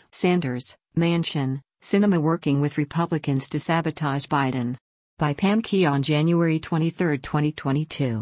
Sanders, Manchin, Sinema working with Republicans to sabotage Biden. By Pam Key on January 23, 2022.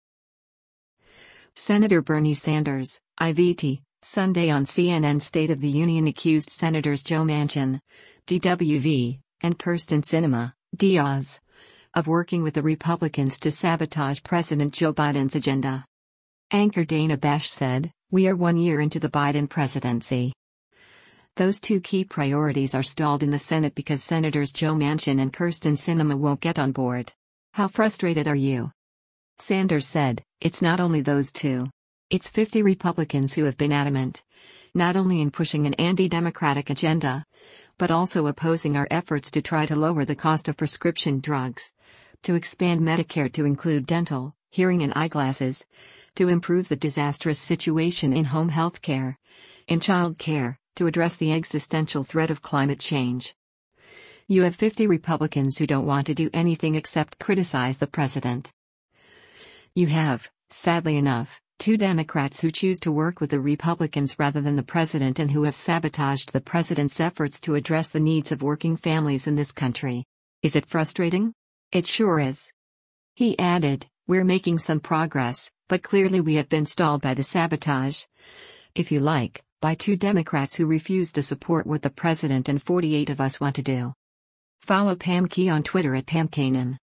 Senator Bernie Sanders, IVT, Sunday on CNN State of the Union accused Senators Joe Manchin, DWV, and Kyrsten Sinema, Diaz, of working with the Republicans to sabotage President Joe Biden's agenda. Anchor Dana Bash said, "We are 1 year into the Biden presidency. Those two key priorities are stalled in the Senate because Senators Joe Manchin and Kyrsten Sinema won't get on board. How frustrated are you?" Sanders said, "It's not only those two. It's 50 Republicans who have been adamant, not only in pushing an anti-democratic agenda, but also opposing our efforts to try to lower the cost of prescription drugs, to expand Medicare to include dental, hearing and eyeglasses, to improve the disastrous situation in home health care, in child care, to address the existential threat of climate change. You have 50 Republicans who don't want to do anything except criticize the president. You have, sadly enough, 2 Democrats who choose to work with the Republicans rather than the president and who have sabotaged the president's efforts to address the needs of working families in this country. Is it frustrating? It sure is." He added, "We're making some progress, but clearly we have been stalled by the sabotage, if you like, by 2 Democrats who refuse to support what the president and 48 of us want to do." Follow Pam Key on Twitter at PamKanan.